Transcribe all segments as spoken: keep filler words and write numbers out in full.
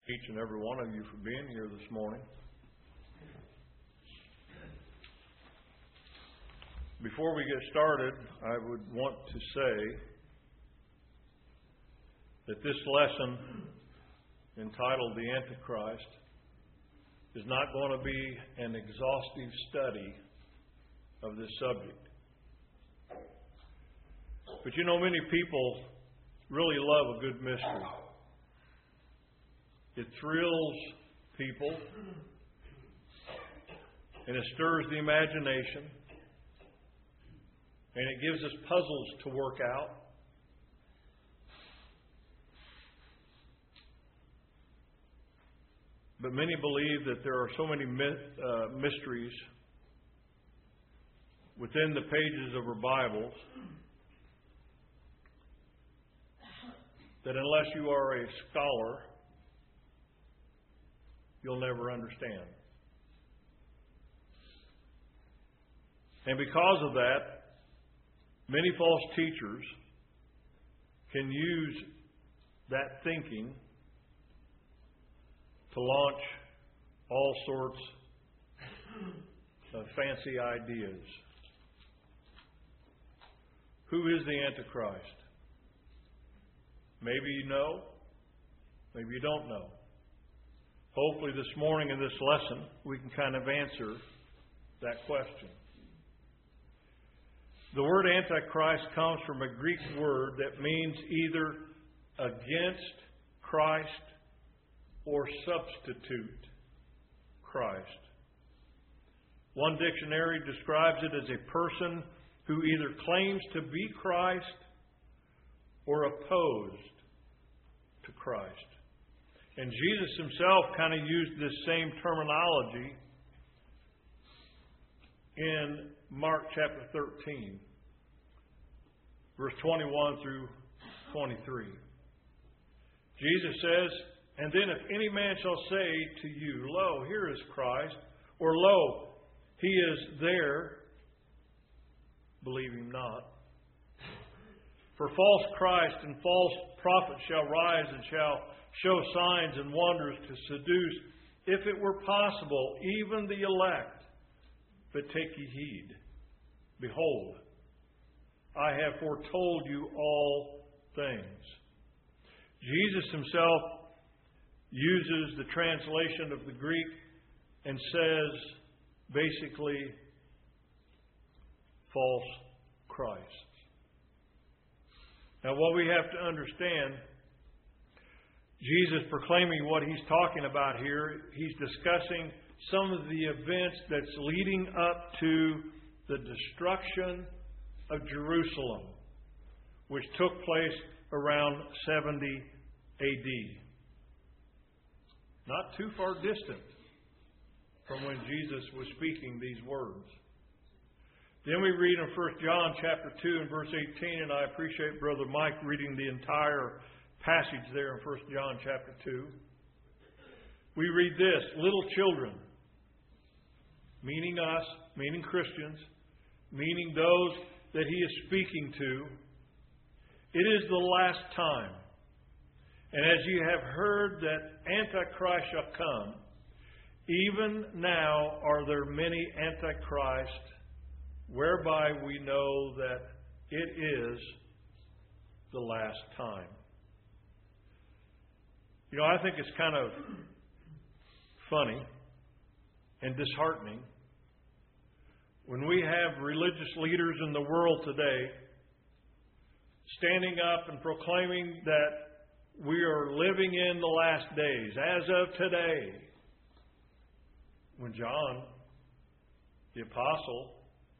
Each and every one of you for being here this morning. Before we get started, I would want to say that this lesson entitled The Antichrist is not going to be an exhaustive study of this subject. But you know, many people really love a good mystery. It thrills people, and it stirs the imagination, and it gives us puzzles to work out. But many believe that there are so many myth, uh, mysteries within the pages of our Bibles that unless you are a scholar, you'll never understand. And because of that, many false teachers can use that thinking to launch all sorts of fancy ideas. Who is the Antichrist? Maybe you know, maybe you don't know. Hopefully this morning in this lesson, we can kind of answer that question. The word Antichrist comes from a Greek word that means either against Christ or substitute Christ. One dictionary describes it as a person who either claims to be Christ or opposed to Christ. And Jesus himself kind of used this same terminology in Mark chapter thirteen, verse twenty-one through twenty-three. Jesus says, "And then if any man shall say to you, Lo, here is Christ, or Lo, he is there, believe him not. For false Christ and false prophets shall rise and shall show signs and wonders to seduce, if it were possible, even the elect. But take ye heed. Behold, I have foretold you all things." Jesus himself uses the translation of the Greek and says, basically, false Christ. Now, what we have to understand, Jesus proclaiming what he's talking about here, he's discussing some of the events that's leading up to the destruction of Jerusalem, which took place around seventy A D. Not too far distant from when Jesus was speaking these words. Then we read in First John chapter two and verse eighteen, and I appreciate Brother Mike reading the entire passage there in First John chapter two. We read this: "Little children," meaning us, meaning Christians, meaning those that he is speaking to, "it is the last time. And as you have heard that Antichrist shall come, even now are there many Antichrists, whereby we know that it is the last time." You know, I think it's kind of funny and disheartening when we have religious leaders in the world today standing up and proclaiming that we are living in the last days, as of today, when John, the apostle,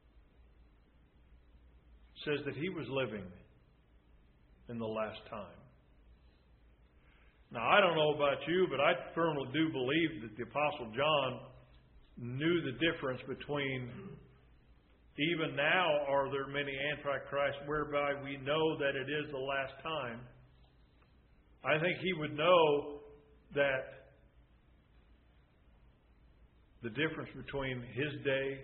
says that he was living in the last time. Now, I don't know about you, but I firmly do believe that the Apostle John knew the difference between even now are there many Antichrists, whereby we know that it is the last time. I think he would know that the difference between his day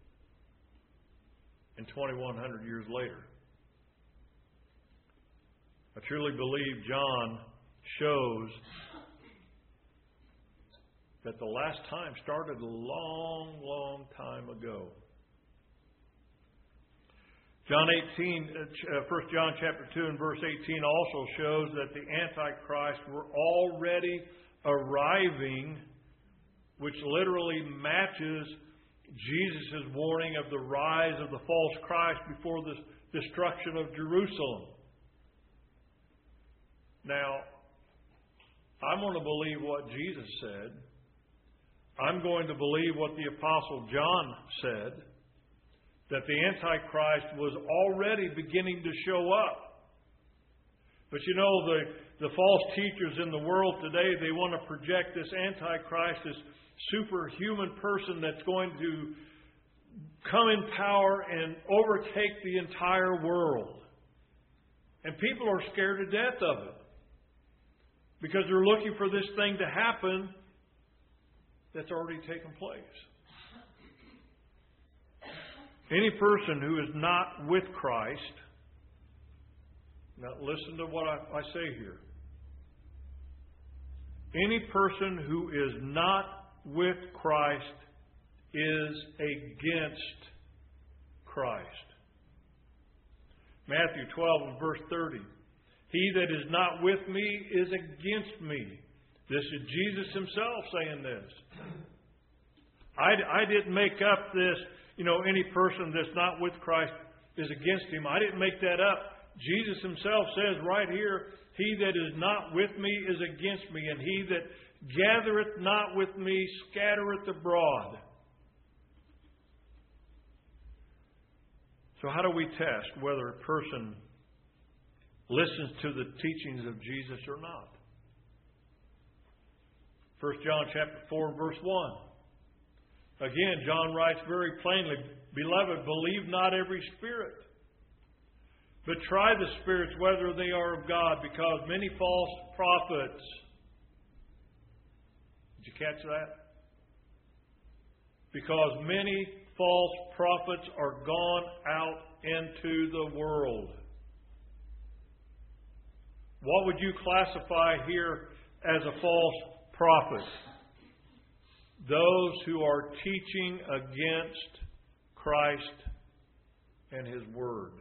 and twenty-one hundred years later. I truly believe John shows that the last time started a long, long time ago. John eighteen, uh, First John chapter two and verse eighteen also shows that the Antichrist were already arriving, which literally matches Jesus' warning of the rise of the false Christ before the destruction of Jerusalem. Now, I'm going to believe what Jesus said. I'm going to believe what the Apostle John said, that the Antichrist was already beginning to show up. But you know, the, the false teachers in the world today, they want to project this Antichrist as superhuman person that's going to come in power and overtake the entire world. And people are scared to death of it, because they're looking for this thing to happen that's already taken place. Any person who is not with Christ, now listen to what I, I say here. Any person who is not with Christ is against Christ. Matthew twelve and verse thirty. He that is not with me is against me. This is Jesus himself saying this. I, I didn't make up this, you know, any person that's not with Christ is against him. I didn't make that up. Jesus himself says right here, he that is not with me is against me, and he that gathereth not with me scattereth abroad. So how do we test whether a person listens to the teachings of Jesus or not? First John chapter four, verse one. Again, John writes very plainly, Beloved, believe not every spirit, but try the spirits whether they are of God, because many false prophets. Did you catch that? Because many false prophets are gone out into the world. What would you classify here as a false prophet? Those who are teaching against Christ and His Word.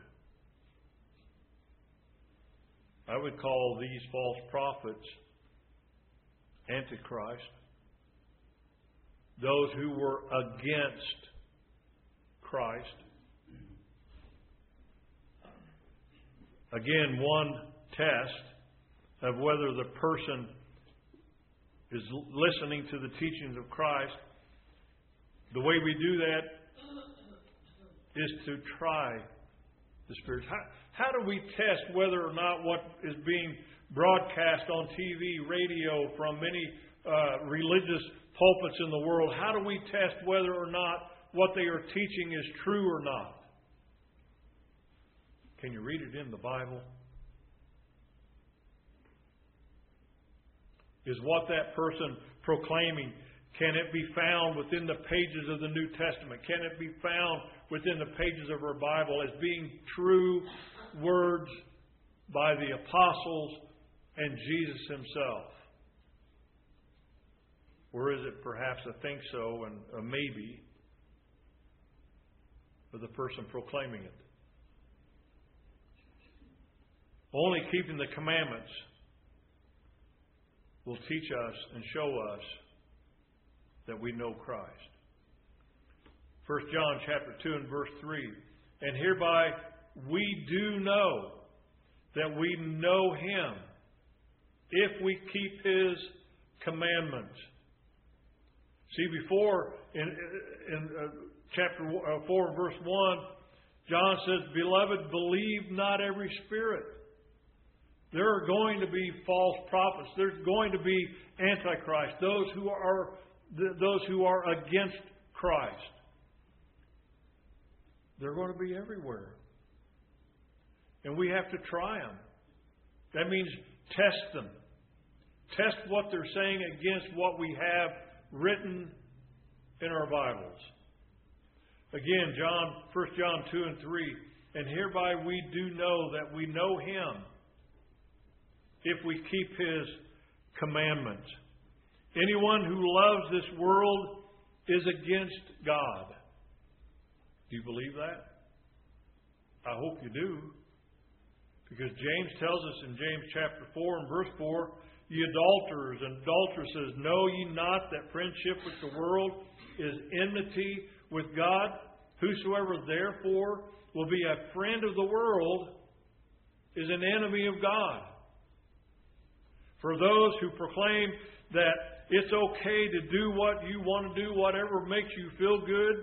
I would call these false prophets Antichrist. Those who were against Christ. Again, one test of whether the person is listening to the teachings of Christ, the way we do that is to try the spirits. How, how do we test whether or not what is being broadcast on T V, radio, from many uh, religious pulpits in the world, how do we test whether or not what they are teaching is true or not? Can you read it in the Bible? Is what that person proclaiming, can it be found within the pages of the New Testament? Can it be found within the pages of our Bible as being true words by the apostles and Jesus himself? Or is it perhaps a think so and a maybe for the person proclaiming it? Only keeping the commandments will teach us and show us that we know Christ. First John chapter two and verse three. And hereby we do know that we know Him if we keep His commandments. See, before in, in uh, chapter four verse one, John says, Beloved, believe not every spirit. There are going to be false prophets. There's going to be Antichrist. Those who are those who are against Christ. They're going to be everywhere. And we have to try them. That means test them. Test what they're saying against what we have written in our Bibles. Again, John, First John two and three. And hereby we do know that we know Him if we keep His commandments. Anyone who loves this world is against God. Do you believe that? I hope you do. Because James tells us in James chapter four and verse four, ye adulterers and adulteresses, know ye not that friendship with the world is enmity with God? Whosoever therefore will be a friend of the world is an enemy of God. For those who proclaim that it's okay to do what you want to do, whatever makes you feel good,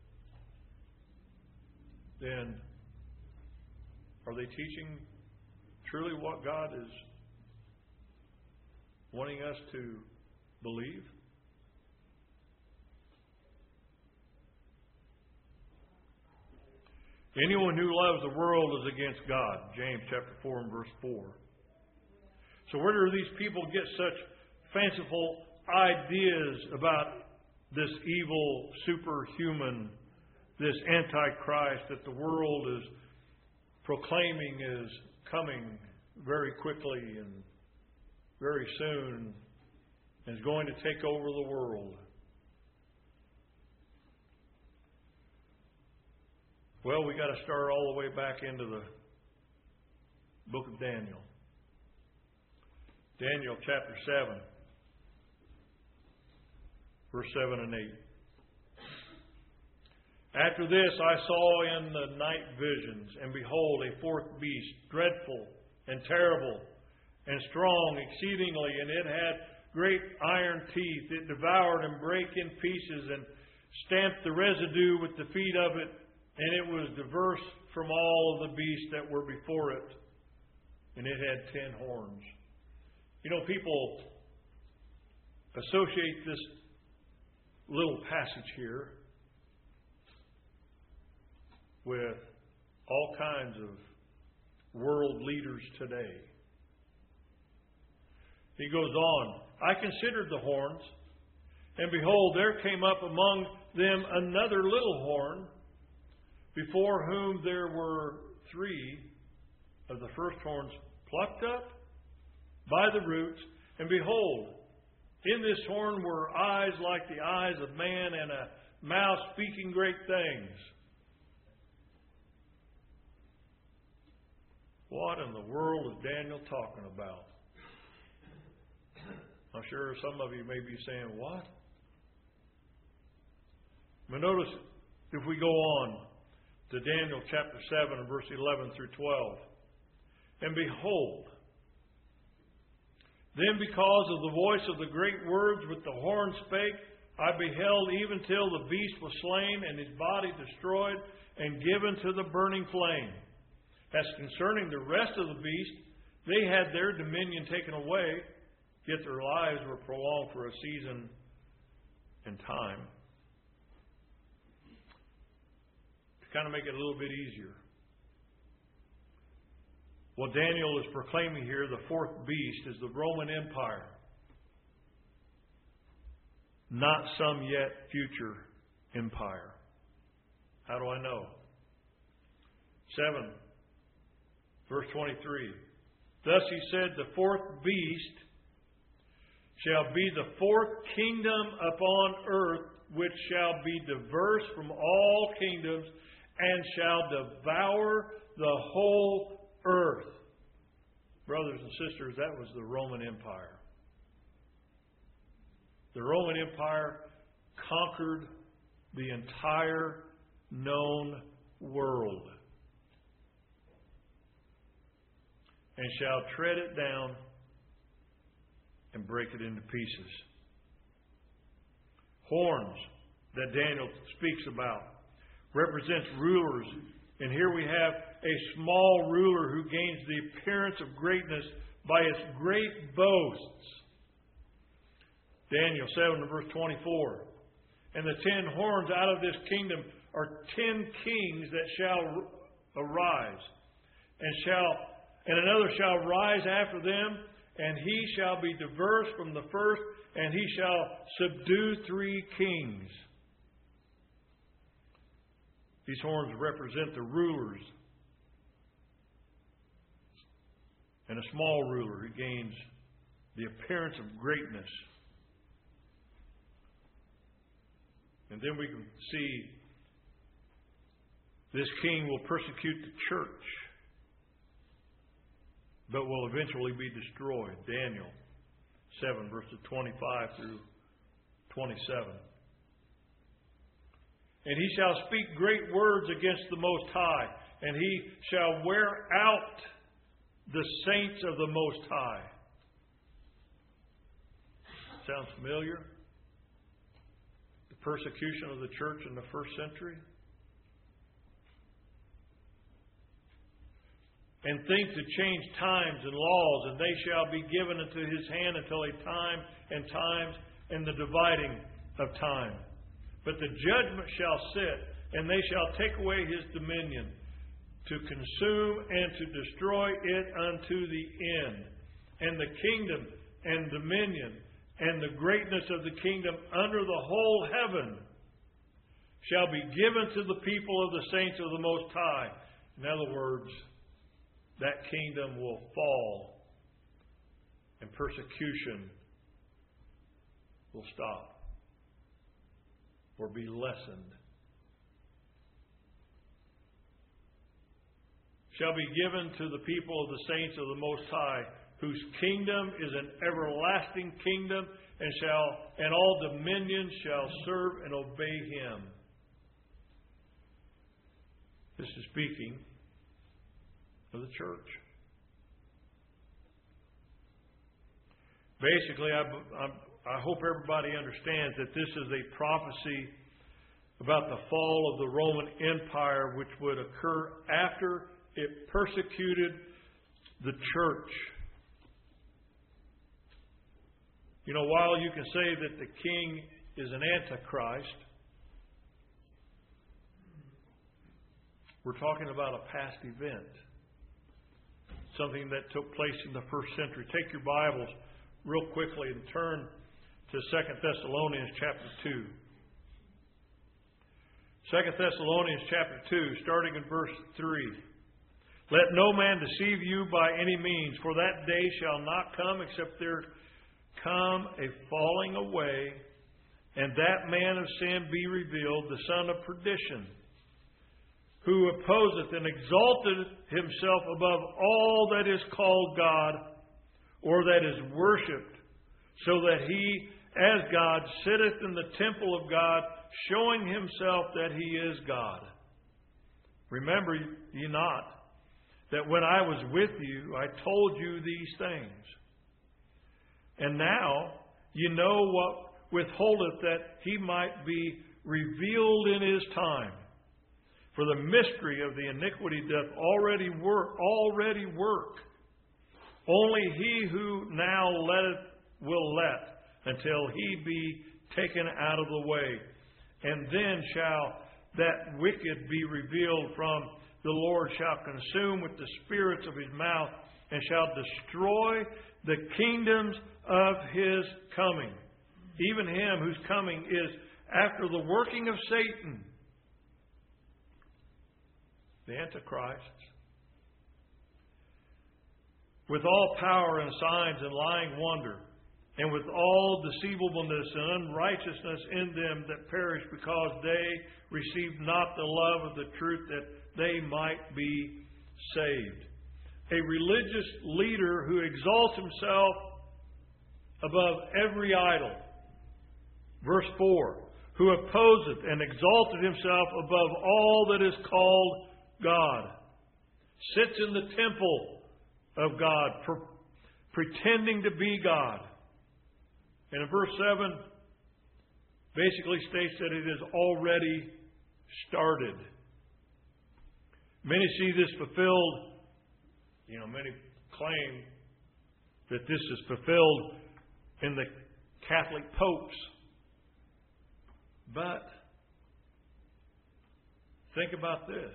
then are they teaching truly what God is wanting us to believe? Anyone who loves the world is against God. James chapter four and verse four. So where do these people get such fanciful ideas about this evil superhuman, this Antichrist that the world is proclaiming is coming very quickly and very soon and is going to take over the world? Well, we got to start all the way back into the book of Daniel. Daniel chapter seven, verse seven and eight. After this I saw in the night visions, and behold, a fourth beast, dreadful and terrible and strong exceedingly, and it had great iron teeth. It devoured and brake in pieces and stamped the residue with the feet of it, and it was diverse from all of the beasts that were before it, and it had ten horns. You know, people associate this little passage here with all kinds of world leaders today. He goes on, I considered the horns, and behold, there came up among them another little horn, before whom there were three of the first horns plucked up by the roots, and behold, in this horn were eyes like the eyes of man, and a mouth speaking great things. What in the world is Daniel talking about? I'm sure some of you may be saying, what? But notice, if we go on to Daniel chapter seven and verse eleven through twelve. And behold, then because of the voice of the great words which the horn spake, I beheld even till the beast was slain, and his body destroyed, and given to the burning flame. As concerning the rest of the beast, they had their dominion taken away, yet their lives were prolonged for a season and time. To kind of make it a little bit easier, what Daniel is proclaiming here, the fourth beast, is the Roman Empire, not some yet future empire. How do I know? seven, verse twenty-three. Thus he said, the fourth beast shall be the fourth kingdom upon earth, which shall be diverse from all kingdoms, and shall devour the whole earth. Brothers and sisters, that was the Roman Empire. The Roman Empire conquered the entire known world, and shall tread it down and break it into pieces. Horns that Daniel speaks about represents rulers. And here we have a small ruler who gains the appearance of greatness by its great boasts. Daniel seven verse twenty-four. And the ten horns out of this kingdom are ten kings that shall arise, and shall and another shall rise after them, and he shall be diverse from the first, and he shall subdue three kings. These horns represent the rulers, and a small ruler who gains the appearance of greatness And then we can see this king will persecute the church, but will eventually be destroyed. Daniel seven, verses twenty-five through twenty-seven. And he shall speak great words against the Most High, and he shall wear out the saints of the Most High. Sounds familiar? The persecution of the church in the first century. And think to change times and laws, and they shall be given into his hand until a time and times and the dividing of time. But the judgment shall sit, and they shall take away his dominion, to consume and to destroy it unto the end. And the kingdom and dominion and the greatness of the kingdom under the whole heaven shall be given to the people of the saints of the Most High. In other words, that kingdom will fall and persecution will stop or be lessened. Shall be given to the people of the saints of the Most High, whose kingdom is an everlasting kingdom, and shall and all dominions shall serve and obey him. This is speaking of the church. Basically, I, I, I hope everybody understands that this is a prophecy about the fall of the Roman Empire, which would occur after it persecuted the church. You know, while you can say that the king is an antichrist, we're talking about a past event. Something that took place in the first century. Take your Bibles real quickly and turn to Second Thessalonians chapter two. Second Thessalonians chapter two, starting in verse three. Let no man deceive you by any means, for that day shall not come except there come a falling away, and that man of sin be revealed, the son of perdition, who opposeth and exalteth himself above all that is called God, or that is worshipped, so that he, as God, sitteth in the temple of God, showing himself that he is God. Remember ye not that when I was with you, I told you these things. And now you know what withholdeth, that he might be revealed in his time. For the mystery of the iniquity doth already work, already work. Only he who now letteth will let, until he be taken out of the way. And then shall that wicked be revealed, from the Lord shall consume with the spirits of his mouth, and shall destroy the kingdoms of his coming. Even him whose coming is after the working of Satan, the Antichrist, with all power and signs and lying wonder, and with all deceivableness and unrighteousness in them that perish, because they received not the love of the truth, that they might be saved. A religious leader who exalts himself above every idol. Verse four. Who opposeth and exalted himself above all that is called God. Sits in the temple of God, per- pretending to be God. And in verse seven, basically states that it has already started. Many see this fulfilled. You know, many claim that this is fulfilled in the Catholic popes. But think about this.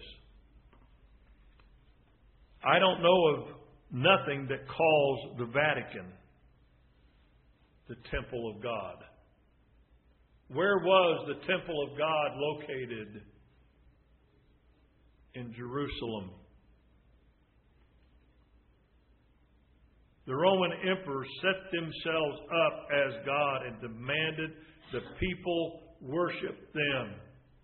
I don't know of nothing that calls the Vatican the temple of God. Where was the temple of God located? In Jerusalem. The Roman emperors set themselves up as God and demanded the people worship them.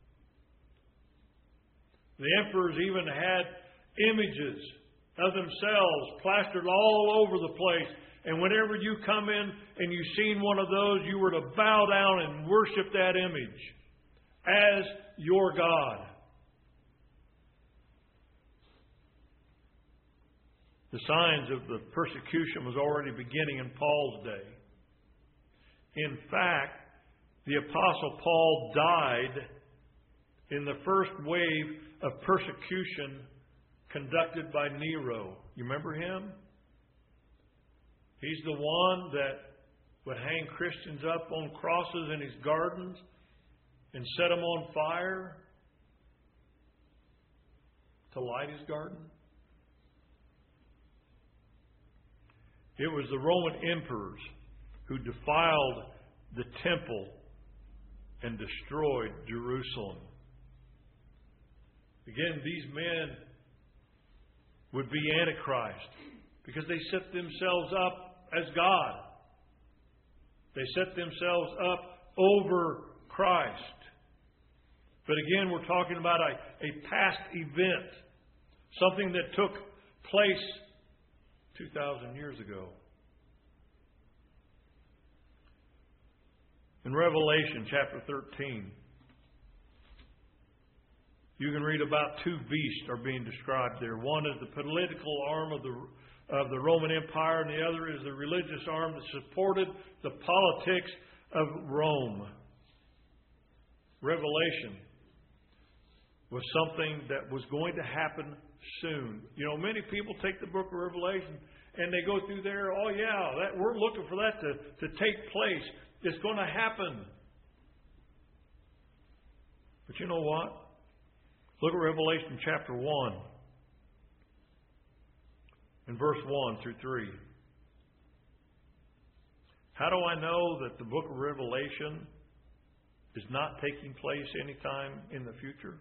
The emperors even had images of themselves plastered all over the place. And whenever you come in and you've seen one of those, you were to bow down and worship that image as your God. The signs of the persecution was already beginning in Paul's day. In fact, the Apostle Paul died in the first wave of persecution conducted by Nero. You remember him? He's the one that would hang Christians up on crosses in his gardens and set them on fire to light his garden. It was the Roman emperors who defiled the temple and destroyed Jerusalem. Again, these men would be Antichrist because they set themselves up as God. They set themselves up over Christ. But again, we're talking about a, a past event, something that took place two thousand years ago. In Revelation chapter thirteen, you can read about two beasts are being described there. One is the political arm of the of the Roman Empire, and the other is the religious arm that supported the politics of Rome. Revelation was something that was going to happen soon. You know, many people take the book of Revelation and they go through there, oh yeah, that, we're looking for that to, to take place. It's going to happen. But you know what? Look at Revelation chapter one. In verse one through three. How do I know that the book of Revelation is not taking place anytime in the future?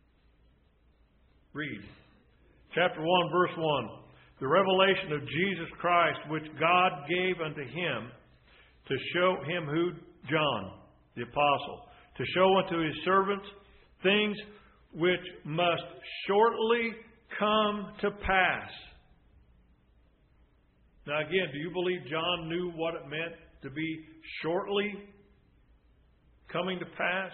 Read. Chapter one, verse one. The revelation of Jesus Christ, which God gave unto him to show him who? John, the apostle. To show unto his servants things which must shortly come to pass. Now again, do you believe John knew what it meant to be shortly coming to pass?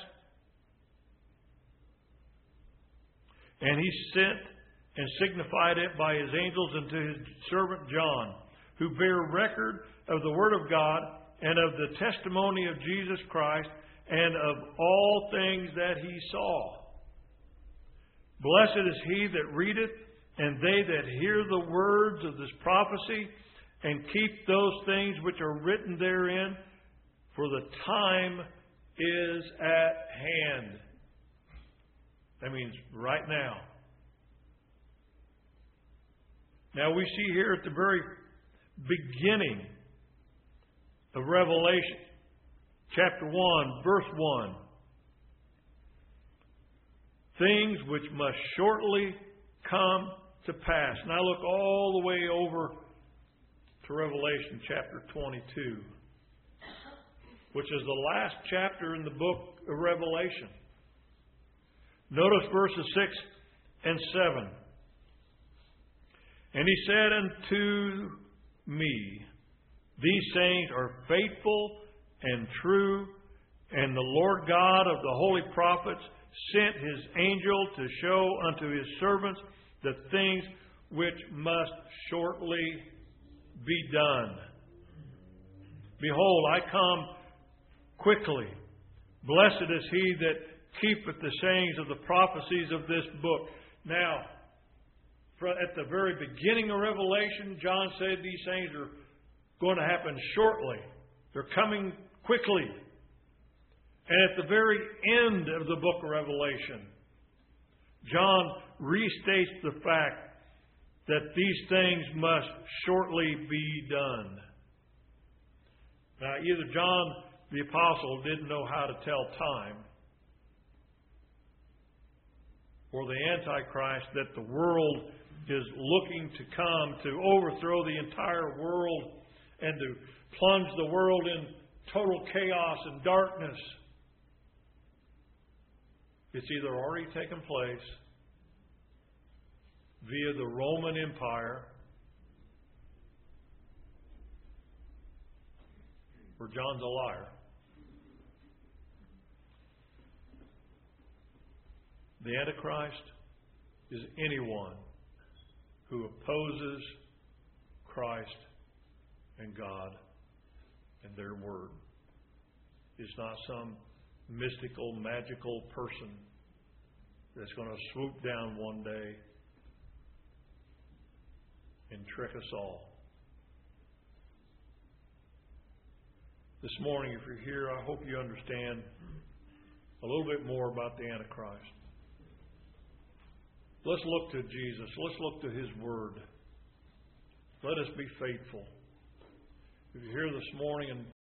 And he sent and signified it by his angels unto his servant John, who bear record of the word of God and of the testimony of Jesus Christ and of all things that he saw. Blessed is he that readeth, and they that hear the words of this prophecy, and keep those things which are written therein, for the time is at hand. That means right now. Now we see here at the very beginning of Revelation, chapter one, verse one, things which must shortly come to pass. Now look all the way over to Revelation chapter twenty-two, which is the last chapter in the book of Revelation. Notice verses six and seven. And he said unto me, these sayings are faithful and true, and the Lord God of the holy prophets sent his angel to show unto his servants the things which must shortly be done. Behold, I come quickly. Blessed is he that keepeth the sayings of the prophecies of this book. Now, at the very beginning of Revelation, John said these things are going to happen shortly. They're coming quickly. And at the very end of the book of Revelation, John restates the fact that these things must shortly be done. Now, either John the Apostle didn't know how to tell time, or the Antichrist that the world his looking to come to overthrow the entire world and to plunge the world in total chaos and darkness. It's either already taken place via the Roman Empire, or John's a liar. The Antichrist is anyone who opposes Christ and God and their word. It's not some mystical, magical person that's going to swoop down one day and trick us all. This morning, if you're here, I hope you understand a little bit more about the Antichrist. Let's look to Jesus. Let's look to His Word. Let us be faithful. If you're here this morning and